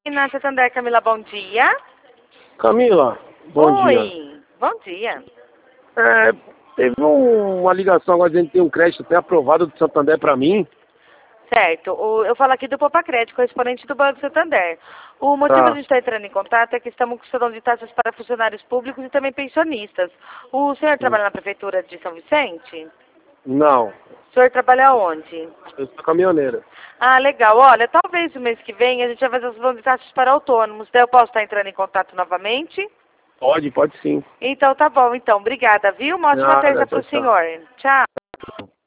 Na Santander, Camila, bom dia. Camila, bom dia. Oi, bom dia. Teve uma ligação agora, a gente tem um crédito até aprovado do Santander para mim. Certo, eu falo aqui do Poupa Crédito, correspondente do Banco Santander. O motivo de a Tá. gente estar entrando em contato é que estamos com questão de taxas para funcionários públicos e também pensionistas. O senhor trabalha na Prefeitura de São Vicente? Não, O senhor trabalha onde? eu sou caminhoneira. Ah, legal. Olha, talvez o mês que vem a gente vai fazer as função de taxas para autônomos. Daí eu posso estar entrando em contato novamente? Pode sim. Então tá bom, então. Obrigada, viu? Uma ótima tarde Nada, para tchau, o tchau. senhor. Tchau.